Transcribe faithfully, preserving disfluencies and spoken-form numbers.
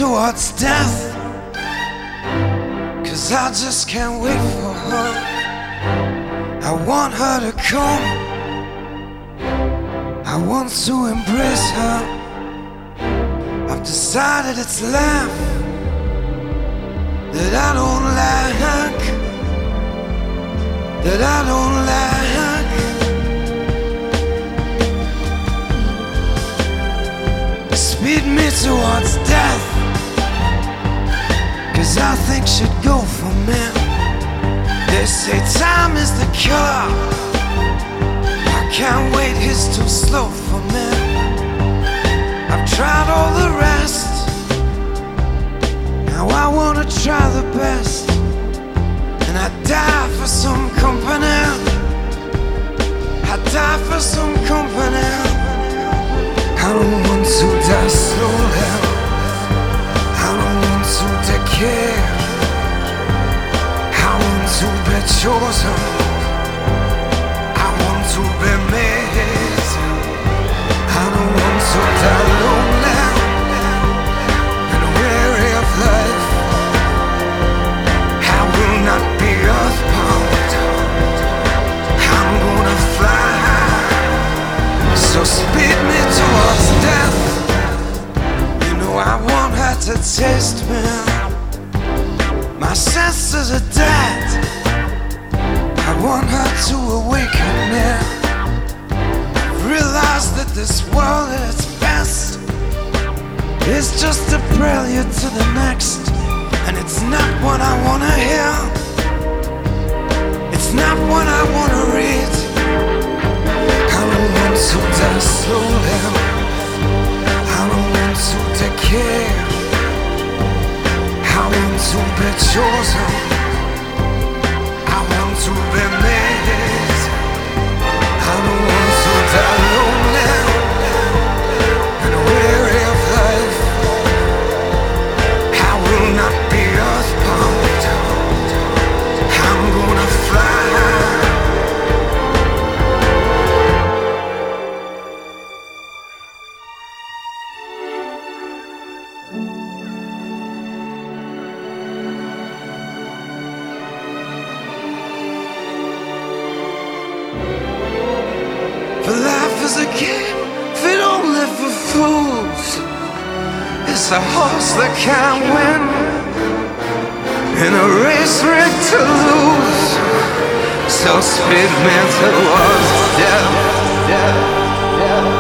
towards death, 'cause I just can't wait for her. I want her to come, I want to embrace her. I've decided it's life that I don't like, that I don't like. Speed me towards death, 'cause I think she'd go for me. They say time is the cure, I can't wait, it's too slow for me. I've tried all the rest, now I wanna try the best. And I die for some company, I die for some company. I don't want to die slowly, I don't want to decay. I want to be chosen, I want to be made. I don't want to die lonely and weary of life. I will not be earthbound, I'm gonna fly. So speed me towards death, you know I want her to taste me. My senses are dead, I want her to awaken me. Realize that this world at its best is just a prelude to the next. And it's not what I wanna hear, it's not what I wanna read. I don't want to die slowly, I don't want to decay. I want to be chosen, I want to be made. I don't want to die lonely and weary of life. I will not be earthbound, I'm gonna fly. For life is a game fit only for fools. It's a horse that can't win in a race rigged to lose. So speed me towards death, death, death.